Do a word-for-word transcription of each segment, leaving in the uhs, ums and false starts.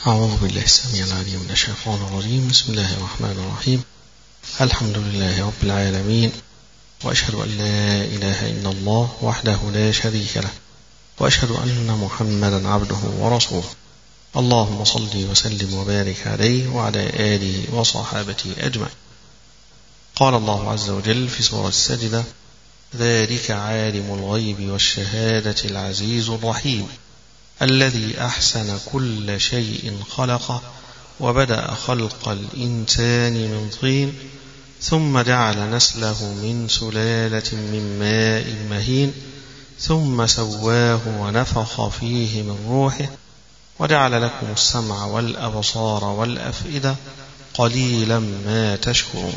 أعوذ بالله السميع العليم من الشيطان الرجيم. بسم الله الرحمن الرحيم. الحمد لله رب العالمين، وأشهد أن لا إله إلا الله وحده لا شريك له، وأشهد أن محمدا عبده ورسوله. اللهم صل وسلم وبارك عليه وعلى آله وصحابته أجمعين. قال الله عز وجل في سورة السجدة: ذلك عالم الغيب والشهادة العزيز الرحيم الذي أحسن كل شيء خلقه وبدأ خلق الإنسان من طين ثم جعل نسله من سلالة من ماء مهين ثم سواه ونفخ فيه من روحه وجعل لكم السمع والأبصار والأفئدة قليلا ما تشكرون.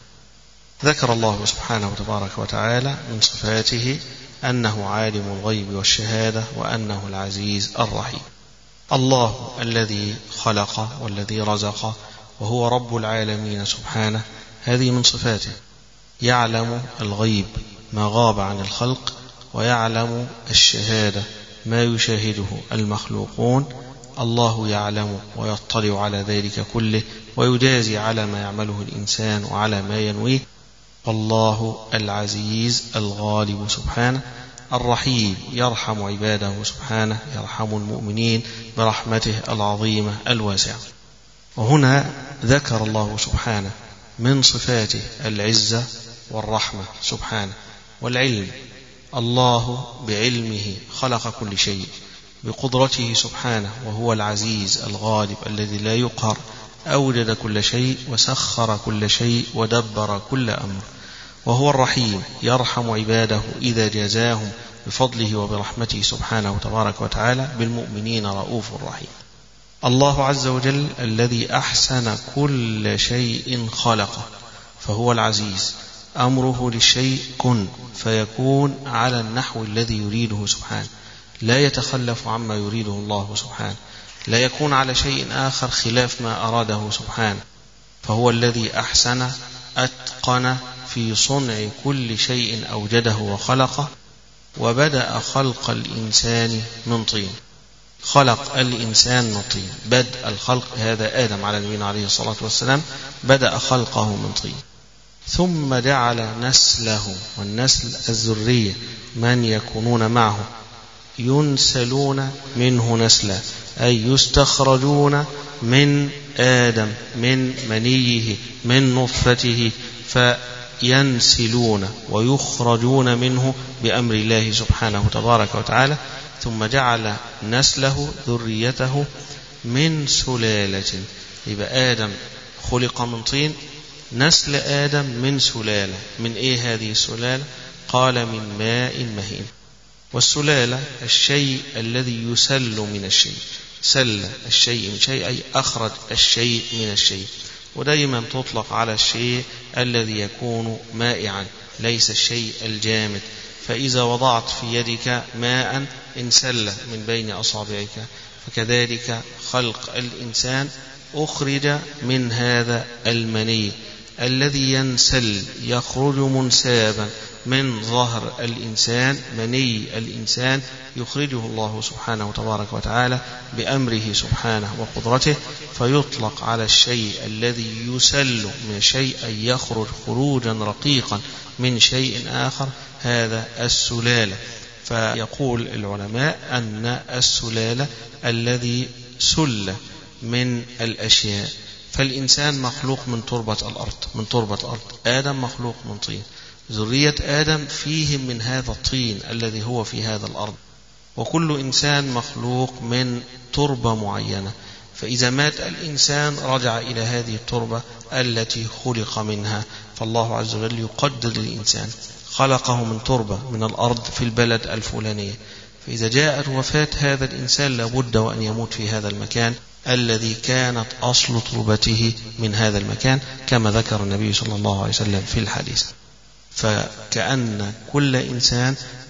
ذكر الله سبحانه وتبارك وتعالى من صفاته أنه عالم الغيب والشهادة وأنه العزيز الرحيم. الله الذي خلق والذي رزق وهو رب العالمين سبحانه، هذه من صفاته. يعلم الغيب ما غاب عن الخلق، ويعلم الشهادة ما يشاهده المخلوقون. الله يعلم ويطلع على ذلك كله ويجازي على ما يعمله الإنسان وعلى ما ينويه. الله العزيز الغالب سبحانه، الرحيم يرحم عباده سبحانه، يرحم المؤمنين برحمته العظيمة الواسعة. وهنا ذكر الله سبحانه من صفاته العزة والرحمة سبحانه والعلم. الله بعلمه خلق كل شيء، بقدرته سبحانه وهو العزيز الغالب الذي لا يقهر أوجد كل شيء وسخر كل شيء ودبر كل أمر. وهو الرحيم يرحم عباده إذا جازاهم بفضله وبرحمته سبحانه وتبارك وتعالى، بالمؤمنين رؤوف رحيم. الله عز وجل الذي أحسن كل شيء خلقه، فهو العزيز. أمره للشيء كن فيكون على النحو الذي يريده سبحانه، لا يتخلف عما يريده الله سبحانه، لا يكون على شيء آخر خلاف ما أراده سبحانه. فهو الذي أحسن أتقن في صنع كل شيء أوجده وخلقه. وبدأ خلق الإنسان من طين، خلق الإنسان من طين. بدء الخلق هذا آدم على نبينا عليه الصلاة والسلام، بدأ خلقه من طين. ثم جعل نسله، والنسل الذرية من يكونون معه، ينسلون منه نسلا، أي يستخرجون من آدم من منيه من نطفته، فينسلون ويخرجون منه بأمر الله سبحانه تبارك وتعالى. ثم جعل نسله ذريته من سلالة، يبقى آدم خلق من طين، نسل آدم من سلالة. من إيه هذه السلالة؟ قال من ماء مهين. والسلالة الشيء الذي يسل من الشيء، سل الشيء من شيء أي أخرج الشيء من الشيء. ودائما تطلق على الشيء الذي يكون مائعا، ليس الشيء الجامد. فإذا وضعت في يدك ماء انسل من بين أصابعك، فكذلك خلق الإنسان أخرج من هذا المني الذي ينسل، يخرج منسابا من ظهر الإنسان. مني الإنسان يخرجه الله سبحانه وتبارك وتعالى بأمره سبحانه وقدرته، فيطلق على الشيء الذي يسل من شيء أي يخرج خروجا رقيقا من شيء آخر، هذا السلالة. فيقول العلماء أن السلالة الذي سل من الأشياء. فالإنسان مخلوق من تربة الأرض، من تربة الأرض. آدم مخلوق من طين، ذرية آدم فيهم من هذا الطين الذي هو في هذا الأرض. وكل إنسان مخلوق من تربة معينة، فإذا مات الإنسان رجع إلى هذه التربة التي خلق منها. فالله عز وجل يقدر الإنسان، خلقه من تربة من الأرض في البلد الفلانية، فإذا جاءت وفاة هذا الإنسان لابد وأن يموت في هذا المكان الذي كانت أصل تربته من هذا المكان، كما ذكر النبي صلى الله عليه وسلم في الحديث. فكأن كل إنسان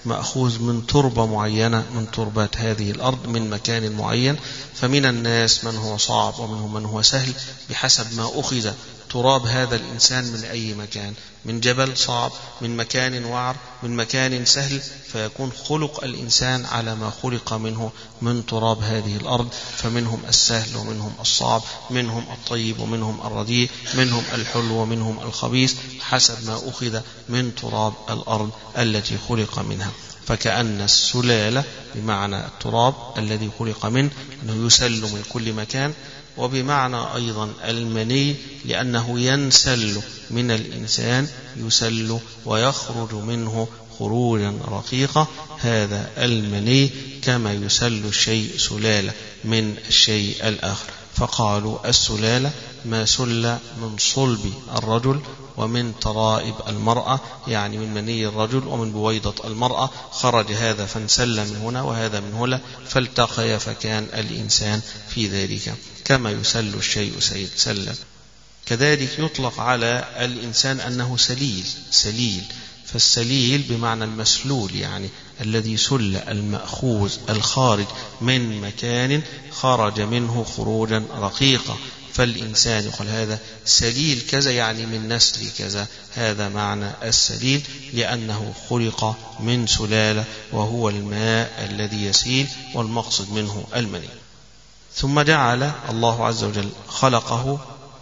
مأخوذ من تربة معينة من تربات هذه الأرض من مكان معين. فمن الناس من هو صعب ومنهم من هو سهل بحسب ما أخذ تراب هذا الإنسان من أي مكان، من جبل صعب، من مكان وعر، من مكان سهل، فيكون خلق الإنسان على ما خلق منه من تراب هذه الأرض. فمنهم السهل ومنهم الصعب، منهم الطيب ومنهم الرديء، منهم الحلو ومنهم الخبيث، حسب ما أخذ من تراب الأرض التي خلق منها. فكأن السلالة بمعنى التراب الذي خلق منه أنه يسل من كل مكان، وبمعنى أيضا المني لأنه ينسل من الإنسان، يسل ويخرج منه خروجا رقيقا، هذا المني كما يسل الشيء سلالة من الشيء الآخر. فقالوا السلالة ما سل من صلب الرجل ومن ترائب المرأة، يعني من مني الرجل ومن بويضة المرأة، خرج هذا فانسل من هنا وهذا من هنا فالتقي فكان الإنسان في ذلك كما يسل الشيء سلا. كذلك يطلق على الإنسان أنه سليل سليل فالسليل بمعنى المسلول، يعني الذي سل المأخوذ الخارج من مكان خرج منه خروجا رقيقا. فالإنسان يقول هذا سليل كذا، يعني من نسل كذا، هذا معنى السليل لأنه خلق من سلالة وهو الماء الذي يسيل، والمقصد منه المني. ثم جعل الله عز وجل خلقه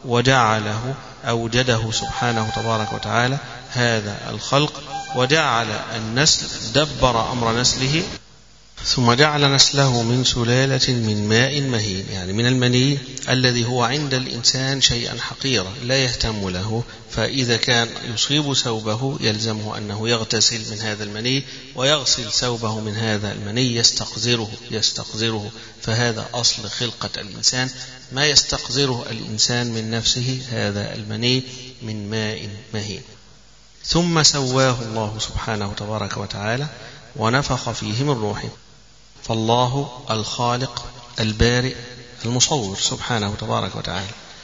وجعله أوجده سبحانه تبارك وتعالى هذا الخلق، وجعل النسل دبر أمر نسله، ثم جعل نسله من سلالة من ماء مهين، يعني من المني الذي هو عند الإنسان شيئا حقيرا لا يهتم له، فإذا كان يصيب ثوبه يلزمه أنه يغتسل من هذا المني ويغسل ثوبه من هذا المني، يستقذره يستقذره فهذا أصل خلقة الإنسان، ما يستقذره الإنسان من نفسه هذا المني من ماء مهين. ثم سواه الله سبحانه تبارك وتعالى ونفخ فيه من روحه. فالله الخالق البارئ المصور سبحانه تبارك وتعالى.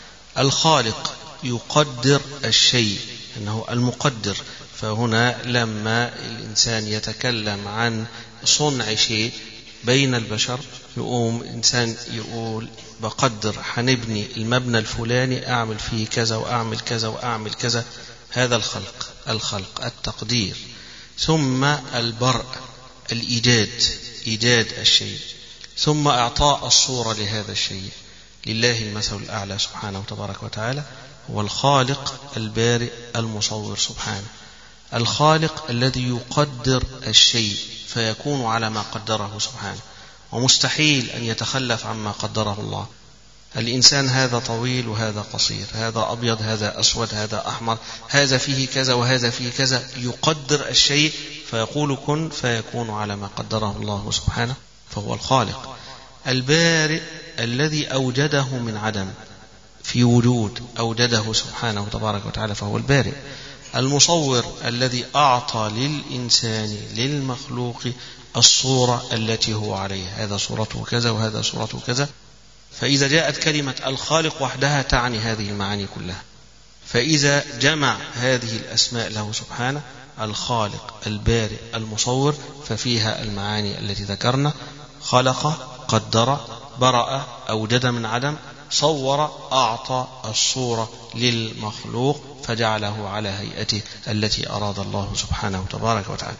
الخالق يقدر الشيء، أنه المقدر. فهنا لما الإنسان يتكلم عن صنع شيء بين البشر، يقوم إنسان يقول بقدر حنبني المبنى الفلاني، أعمل فيه كذا وأعمل كذا وأعمل كذا، هذا الخلق الخلق التقدير. ثم البرء الإيجاد إيجاد الشيء، ثم إعطاء الصورة لهذا الشيء. لله المثل الأعلى سبحانه تبارك وتعالى، هو الخالق البارئ المصور سبحانه. الخالق الذي يقدر الشيء فيكون على ما قدره سبحانه، ومستحيل أن يتخلف عما قدره الله. الإنسان هذا طويل وهذا قصير، هذا أبيض هذا أسود هذا أحمر، هذا فيه كذا وهذا فيه كذا، يقدر الشيء فيقول كن فيكون على ما قدره الله سبحانه، فهو الخالق. البارئ الذي أوجده من عدم في وجود، أوجده سبحانه تبارك وتعالى فهو البارئ. المصور الذي أعطى للإنسان للمخلوق الصورة التي هو عليها، هذا صورته كذا وهذا صورته كذا. فإذا جاءت كلمة الخالق وحدها تعني هذه المعاني كلها. فإذا جمع هذه الأسماء له سبحانه، الخالق البارئ المصور، ففيها المعاني التي ذكرنا: خلق، قدر، برأ، أوجد من عدم، صور، أعطى الصورة للمخلوق فجعله على هيئته التي أراد الله سبحانه تبارك وتعالى.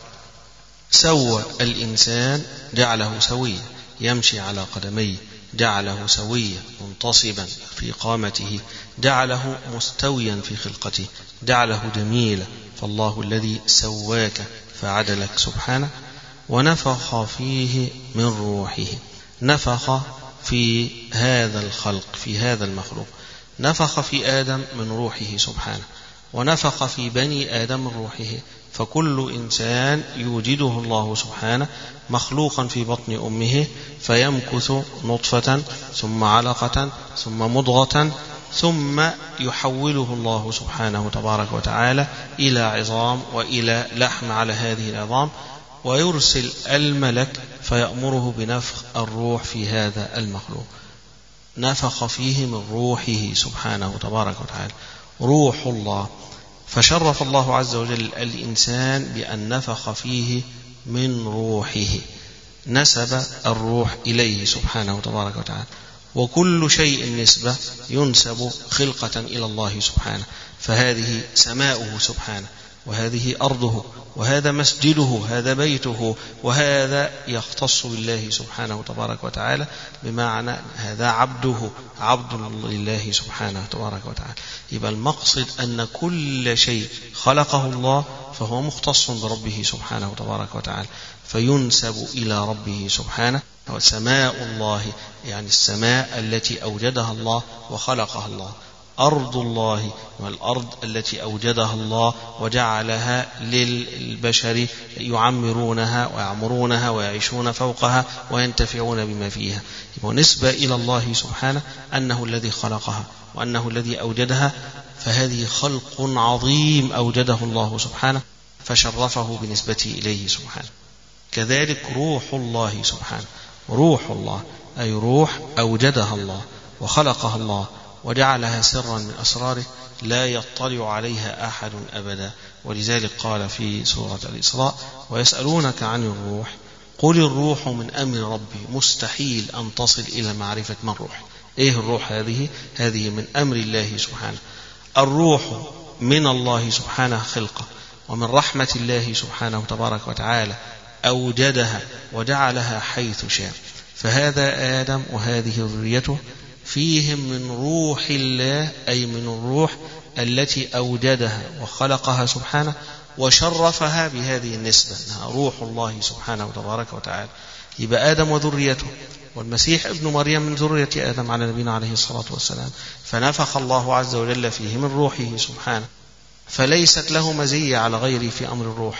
سوى الإنسان، جعله سويا يمشي على قدميه، جعله سويا منتصبا في قامته، جعله مستويا في خلقته، جعله جميلا. فالله الذي سواك فعدلك سبحانه. ونفخ فيه من روحه، نفخ في هذا الخلق في هذا المخلوق، نفخ في آدم من روحه سبحانه، ونفخ في بني آدم من روحه. فكل إنسان يوجده الله سبحانه مخلوقا في بطن أمه، فيمكث نطفة ثم علقة ثم مضغة، ثم يحوله الله سبحانه تبارك وتعالى إلى عظام وإلى لحم على هذه العظام، ويرسل الملك فيأمره بنفخ الروح في هذا المخلوق. نفخ فيه من روحه سبحانه تبارك وتعالى، روح الله. فشرف الله عز وجل الإنسان بأن نفخ فيه من روحه، نسب الروح إليه سبحانه تبارك وتعالى. وكل شيء نسبة ينسب خلقة إلى الله سبحانه، فهذه سماؤه سبحانه، وهذه أرضه، وهذا مسجده، هذا بيته، وهذا يختص بالله سبحانه تبارك وتعالى، بمعنى هذا عبده، عبد لله سبحانه تبارك وتعالى. يبقى المقصد أن كل شيء خلقه الله فهو مختص بربه سبحانه تبارك وتعالى، فينسب إلى ربه سبحانه. وسماء الله يعني السماء التي أوجدها الله وخلقها الله، أرض الله والأرض التي أوجدها الله وجعلها للبشر يعمرونها ويعمرونها ويعيشون فوقها وينتفعون بما فيها. ونسبة إلى الله سبحانه أنه الذي خلقها وأنه الذي أوجدها، فهذه خلق عظيم أوجده الله سبحانه فشرفه بنسبته إليه سبحانه. كذلك روح الله سبحانه، روح الله أي روح أوجدها الله وخلقها الله وجعلها سرا من أسراره لا يطلع عليها أحد أبدا. ولذلك قال في سورة الإسراء: ويسألونك عن الروح قل الروح من أمر ربي. مستحيل أن تصل إلى معرفة من روح. إيه الروح هذه؟ هذه من أمر الله سبحانه. الروح من الله سبحانه خلقة، ومن رحمة الله سبحانه تبارك وتعالى أوجدها وجعلها حيث شاء. فهذا آدم وهذه ذريته فيهم من روح الله، أي من الروح التي أوجدها وخلقها سبحانه وشرفها بهذه النسبة أنها روح الله سبحانه تبارك وتعالى. يبقى آدم وذريته، والمسيح ابن مريم من ذرية آدم على نبينا عليه الصلاة والسلام، فنفخ الله عز وجل فيه من روحه سبحانه، فليست له مزية على غيره في أمر الروح.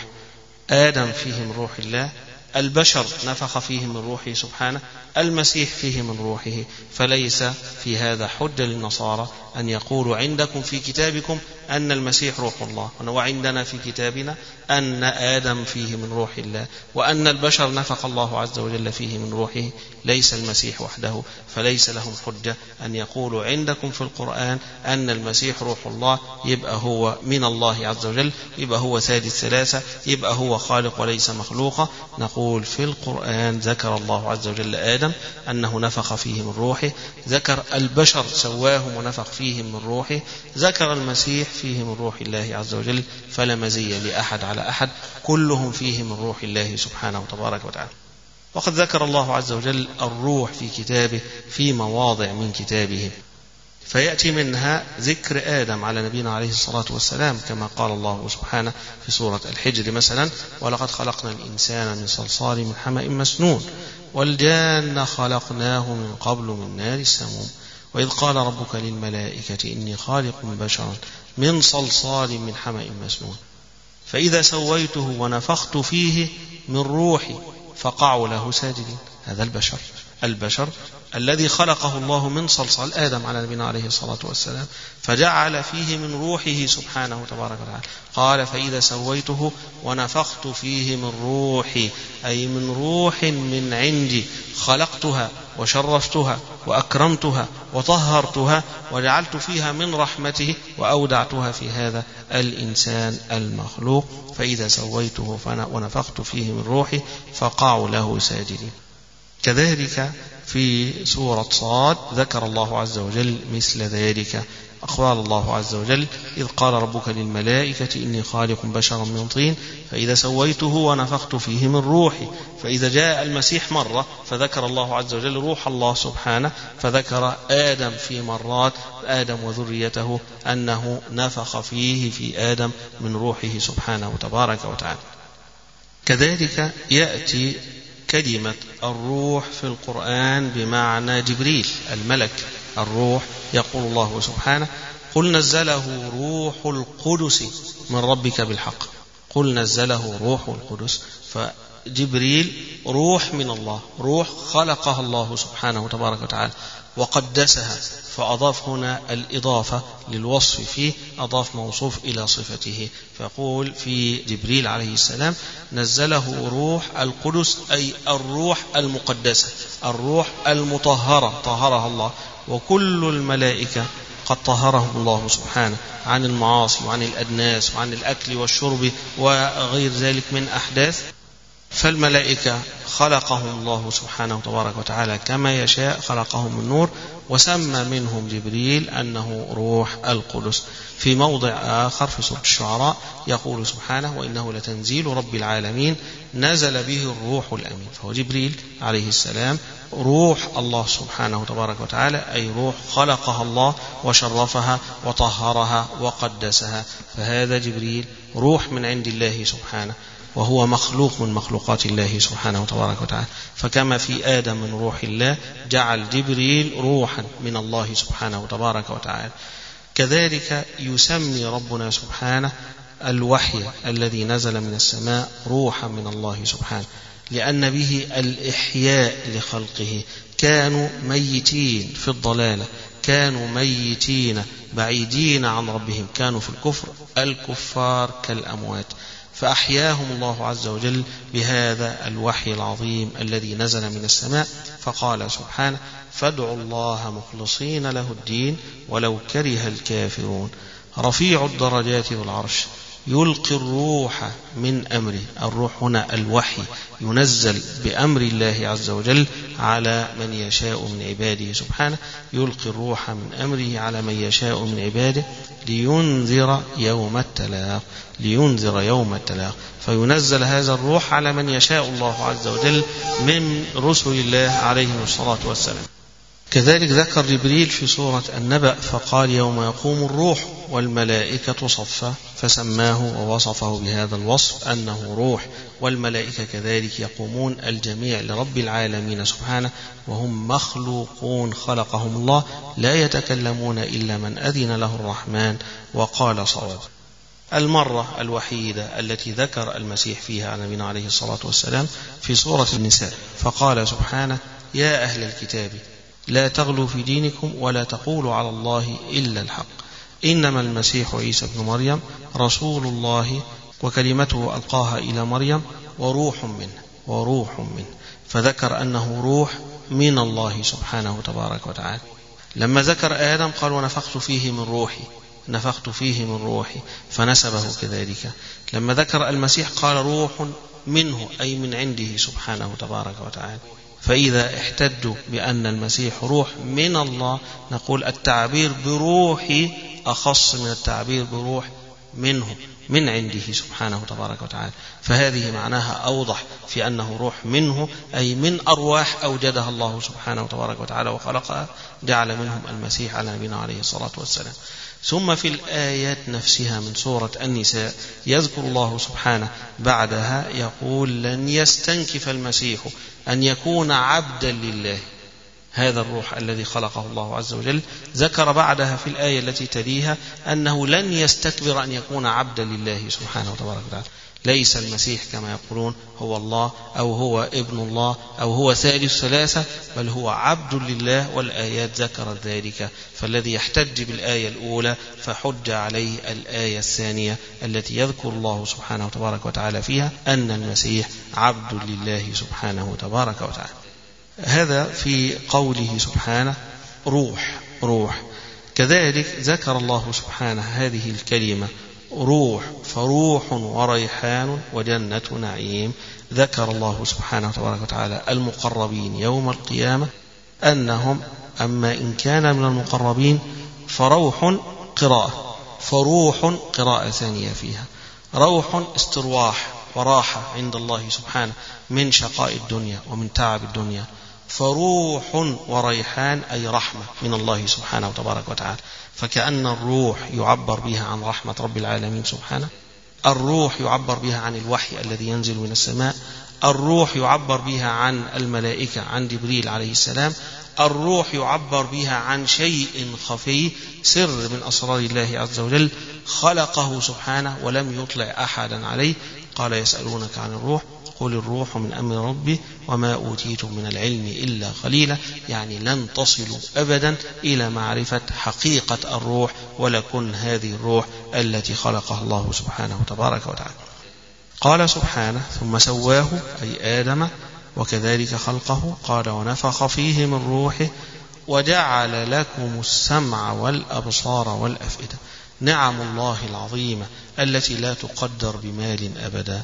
آدم فيه من روح الله، البشر نفخ فيه من روحه سبحانه، المسيح فيه من روحه. فليس في هذا حجة للنصارى أن يقولوا عندكم في كتابكم أن المسيح روح الله، وعندنا في كتابنا أن آدم فيه من روح الله، وأن البشر نفخ الله عز وجل فيه من روحه، ليس المسيح وحده. فليس لهم حجة أن يقولوا عندكم في القرآن أن المسيح روح الله، يبقى هو من الله عز وجل، يبقى هو ثالث ثلاثة، يبقى هو خالق وليس مخلوقا. نقول في القرآن ذكر الله عز وجل آدم أنه نفخ فيه من روحه، ذكر البشر سواهم ونفخ فيهم من روحه، ذكر المسيح فيه من روح الله عز وجل، فلا مزية لأحد على أحد، كلهم فيه من روح الله سبحانه تبارك وتعالى. وقد ذكر الله عز وجل الروح في كتابه في مواضع من كتابه، فيأتي منها ذكر آدم على نبينا عليه الصلاة والسلام، كما قال الله سبحانه في سورة الحجر مثلا: ولقد خلقنا الإنسان من صلصال من حمأ مسنون والجان خلقناه من قبل من نار السموم وإذ قال ربك للملائكة إني خالق بشرا من صلصال من حمأ مسنون فإذا سويته ونفخت فيه من روحي فقعوا له ساجدين. هذا البشر البشر الذي خلقه الله من صلصال، آدم على نبينا عليه الصلاة والسلام، فجعل فيه من روحه سبحانه تبارك وتعالى. قال: فإذا سويته ونفخت فيه من روحي، أي من روح من عندي خلقتها وشرفتها وأكرمتها وطهرتها وجعلت فيها من رحمته وأودعتها في هذا الإنسان المخلوق. فإذا سويته ونفخت فيه من روحي فقعوا له ساجدين. كذلك في سورة صاد ذكر الله عز وجل مثل ذلك، أقوال الله عز وجل: إذ قال ربك للملائكة إني خالق بشرا من طين فإذا سويته ونفخت فيه من روحي. فإذا جاء المسيح مرة فذكر الله عز وجل روح الله سبحانه، فذكر آدم في مرات، آدم وذريته، أنه نفخ فيه في آدم من روحه سبحانه تبارك وتعالى. كذلك يأتي كلمة الروح في القرآن بمعنى جبريل الملك الروح. يقول الله سبحانه: قل نزله روح القدس من ربك بالحق. قل نزله روح القدس. فجبريل روح من الله، روح خلقها الله سبحانه تبارك وتعالى وقدسها، فأضاف هنا الإضافة للوصف فيه، أضاف موصوف إلى صفته، فيقول في جبريل عليه السلام: نزله روح القدس، أي الروح المقدسة، الروح المطهرة، طهرها الله. وكل الملائكة قد طهرهم الله سبحانه عن المعاصي وعن الأدناس وعن الأكل والشرب وغير ذلك من أحداث، فالملائكة خلقهم الله سبحانه تبارك وتعالى كما يشاء، خلقهم من نور، وسمى منهم جبريل أنه روح القدس. في موضع آخر في سورة الشعراء يقول سبحانه: وإنه لتنزيل رب العالمين نزل به الروح الأمين. فهو جبريل عليه السلام روح الله سبحانه تبارك وتعالى، أي روح خلقها الله وشرفها وطهرها وقدسها، فهذا جبريل روح من عند الله سبحانه، وهو مخلوق من مخلوقات الله سبحانه تبارك وتعالى. فكما في آدم من روح الله جعل جبريل روحا من الله سبحانه تبارك وتعالى. كذلك يسمي ربنا سبحانه الوحي الذي نزل من السماء روحا من الله سبحانه، لأن به الإحياء لخلقه. كانوا ميتين في الضلالة، كانوا ميتين بعيدين عن ربهم، كانوا في الكفر الكفار كالأموات، فأحياهم الله عز وجل بهذا الوحي العظيم الذي نزل من السماء. فقال سبحانه: فادعوا الله مخلصين له الدين ولو كره الكافرون. رفيع الدرجات والعرش يلقي الروح من أمره. الروح هنا الوحي ينزل بأمر الله عز وجل على من يشاء من عباده سبحانه، يلقي الروح من أمره على من يشاء من عباده لينذر يوم التلاق، لينذر يوم التلاق. فينزل هذا الروح على من يشاء الله عز وجل من رسل الله عليهم الصلاة والسلام. كذلك ذكر جبريل في سورة النبأ فقال: يوم يقوم الروح والملائكة صفا، فسماه ووصفه بهذا الوصف أنه روح. والملائكة كذلك يقومون الجميع لرب العالمين سبحانه، وهم مخلوقون خلقهم الله، لا يتكلمون إلا من أذن له الرحمن وقال صواب. المرة الوحيدة التي ذكر المسيح فيها عن نبينا عليه الصلاة والسلام في سورة النساء، فقال سبحانه: يا أهل الكتاب لا تغلوا في دينكم ولا تقولوا على الله إلا الحق، إنما المسيح عيسى بن مريم رسول الله وكلمته ألقاها إلى مريم وروح منه وروح منه. فذكر أنه روح من الله سبحانه تبارك وتعالى. لما ذكر آدم قال: ونفخت فيه من روحي، نفخت فيه من روحي، فنسبه كذلك. لما ذكر المسيح قال: روح منه، أي من عنده سبحانه تبارك وتعالى. فإذا احتجوا بأن المسيح روح من الله نقول التعبير بروحي أخص من التعبير بروح منه، من عنده سبحانه تبارك وتعالى. فهذه معناها أوضح في أنه روح منه، أي من أرواح أوجدها الله سبحانه تبارك وتعالى وخلقها، جعل منهم المسيح على نبينا عليه الصلاة والسلام. ثم في الآيات نفسها من سورة النساء يذكر الله سبحانه بعدها يقول: لن يستنكف المسيح أن يكون عبدا لله. هذا الروح الذي خلقه الله عز وجل ذكر بعدها في الآية التي تليها أنه لن يستكبر أن يكون عبدا لله سبحانه وتبارك وتعالى. ليس المسيح كما يقولون هو الله أو هو ابن الله أو هو ثالث ثلاثة، بل هو عبد لله، والآيات ذكرت ذلك. فالذي يحتج بالآية الأولى فحج عليه الآية الثانية التي يذكر الله سبحانه وتبارك وتعالى فيها أن المسيح عبد لله سبحانه وتبارك وتعالى. هذا في قوله سبحانه روح روح. كذلك ذكر الله سبحانه هذه الكلمة روح، فروح وريحان وجنة نعيم. ذكر الله سبحانه وتبارك وتعالى المقربين يوم القيامة أنهم أما إن كان من المقربين فروح قراءة، فروح قراءة ثانية فيها، روح استرواح وراحة عند الله سبحانه من شقاء الدنيا ومن تعب الدنيا، فروح وريحان أي رحمة من الله سبحانه وتبارك وتعالى. فكأن الروح يعبر بها عن رحمة رب العالمين سبحانه، الروح يعبر بها عن الوحي الذي ينزل من السماء، الروح يعبر بها عن الملائكة عن جبريل عليه السلام، الروح يعبر بها عن شيء خفي سر من أسرار الله عز وجل خلقه سبحانه ولم يطلع أحدا عليه. قال: يسألونك عن الروح قل الروح من أمر ربي وما أوتيتم من العلم إلا قليلا، يعني لن تصلوا أبدا إلى معرفة حقيقة الروح ولكن هذه الروح التي خلقها الله سبحانه تبارك وتعالى. قال سبحانه: ثم سواه أي آدم وكذلك خلقه، قال: ونفخ فيه من روحه وجعل لكم السمع والأبصار والأفئدة. نعم الله العظيمة التي لا تقدر بمال أبدا.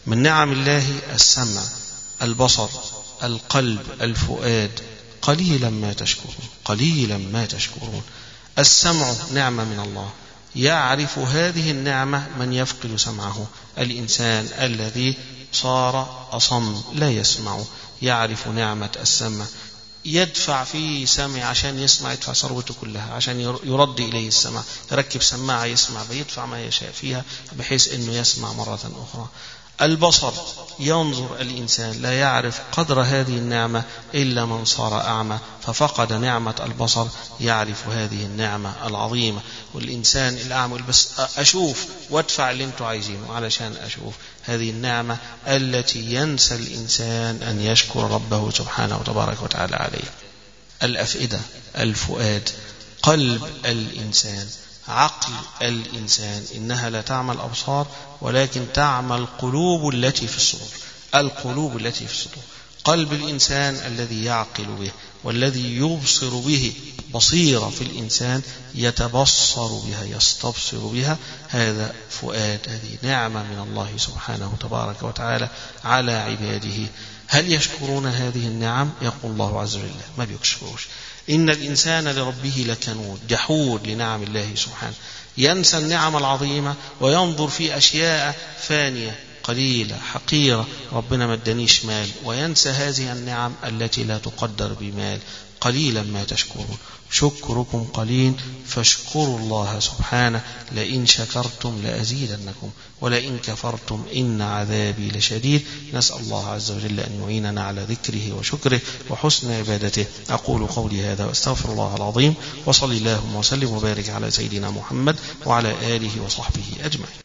من نعم الله السمع، البصر، القلب، الفؤاد. قليلا ما تشكرون، قليلا ما تشكرون. السمع نعمة من الله، يعرف هذه النعمة من يفقد سمعه. الإنسان الذي صار أصم لا يسمع يعرف نعمة السمع، يدفع في سمع عشان يسمع، يدفع ثروته كلها عشان يرد إليه السمع، يركب سماعة يسمع، بيدفع ما يشاء فيها بحيث أنه يسمع مرة أخرى. البصر ينظر الإنسان، لا يعرف قدر هذه النعمة إلا من صار أعمى ففقد نعمة البصر، يعرف هذه النعمة العظيمة. والإنسان الأعمى بس أشوف وادفع اللي انتوا عايزينه علشان أشوف. هذه النعمة التي ينسى الإنسان أن يشكر ربه سبحانه وتبارك وتعالى عليه. الأفئدة، الفؤاد، قلب الإنسان، عقل الإنسان. إنها لا تعمل الأبصار ولكن تعمل القلوب التي في الصدور، القلوب التي في الصدور. قلب الإنسان الذي يعقل به والذي يبصر به، بصيرة في الإنسان يتبصر بها يستبصر بها، هذا فؤاد. هذه نعمة من الله سبحانه تبارك وتعالى على عباده. هل يشكرون هذه النعم؟ يقول الله عز وجل ما بيشكروش. إن الإنسان لربه لكنود، جحود لنعم الله سبحانه، ينسى النعم العظيمة وينظر في أشياء فانية قليلة حقيرة، ربنا ما ادانيش مال، وينسى هذه النعم التي لا تقدر بمال. قليلا ما تشكرون، شكركم قليل فاشكروا الله سبحانه. لئن شكرتم لأزيدنكم ولئن كفرتم إن عذابي لشديد. نسأل الله عز وجل أن يعيننا على ذكره وشكره وحسن عبادته. أقول قولي هذا واستغفر الله العظيم، وصلي اللهم وسلم وبارك على سيدنا محمد وعلى آله وصحبه أجمعين.